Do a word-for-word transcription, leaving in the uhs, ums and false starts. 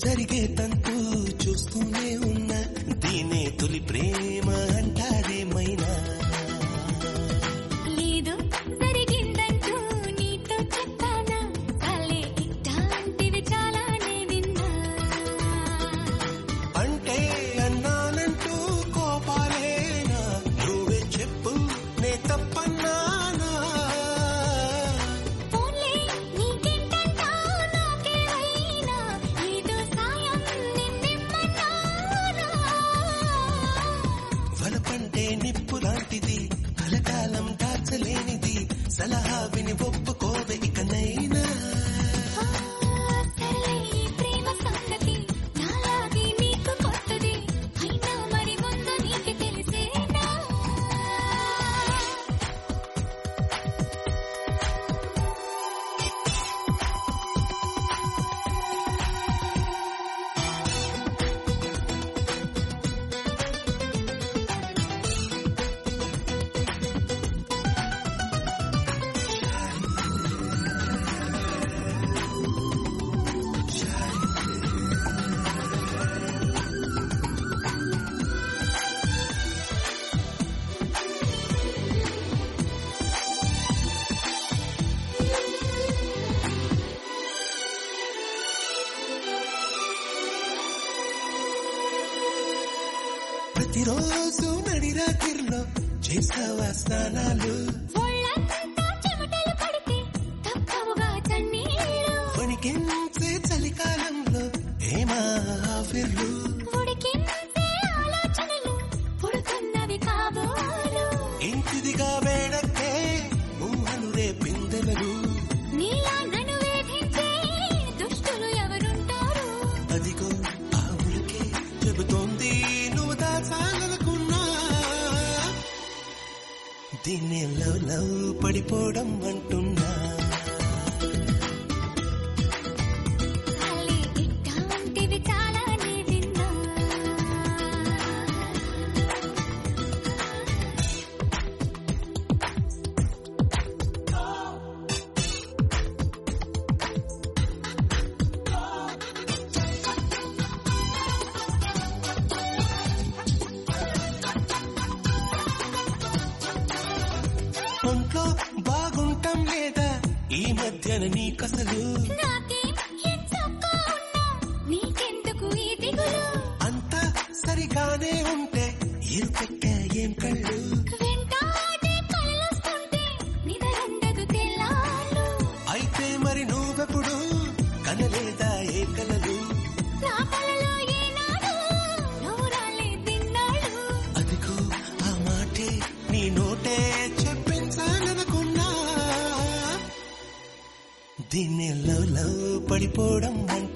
జరిగే తంతు చూస్తూనే ఉన్నా దీనే తొలి ప్రేమ అంటారేమైనా ఏదో జరిగిందంటూ నీతో చెప్పానా అలే ఇట్లాంటివి చాలానే విన్నా అంటే అన్నానంటూ కోపాలేనా నువ్వే చెప్పు నే తప్పన్నానా పోన్లే నీకేంటంటా నాకేమైనా ఏదో సాయం నిన్నెమ్మన్నానా వలపంటే నిప్పు లాంటిది కలకాలం దాచలేనిది సలహా విని ఒప్పుకోవే ఇకనైనా సరే ఈ ప్రేమ సంగతి నాలాగే నీకు కొత్తది అయినా మరి ముందు నీకు తెలిసేనా ప్రతిరోజు నడి రాత్రిలో చేసావా స్నానాలు ఒళ్ళంతా చెమటలు పడితే తప్పవుగా చన్నీళ్ళు వణికించే చలికాలంలో ఏమా ఆఫిర్లు ఉడికించే ఆలోచనలు పుడుతున్నవి కాబోలు ఇంటిదిగా వేడకే ఊహలు రేపిందెవరు నీలా నన్ను వేధించే దుష్టులు ఎవరుంటారు అదిగో ఆ ఉలికే చెబుతోంది నువ్వు దాచాలనుకున్నా దీన్ని లవ్ లవ్ పడిపోవడం అంటున్నా అలే ఇట్లాంటివి చాలానే విన్నా ఒంట్లో బాగుంటాం లేదా ఈ మధ్యన నీకసలు నాకేం ఎంచక్కా ఉన్నా నీకెందుకు ఈ దిగులు అంతా సరిగానే ఉంటే ఇరుపెక్క ఏం కళ్ళు వెంటాడే కళ్ళొస్తుంటే నిదరుండదు తెల్లాళ్ళు అయితే మరి నువ్వెప్పుడు కనలేదా ఏ కలలు నా కలలో ఏనాడు నువ్వు రాలే తిన్నాడు అదిగో ఆ మాటే నీ నోటే చెప్పించాలనుకున్నా దీన్ని లవ్ లవ్ పడిపోవడం అంట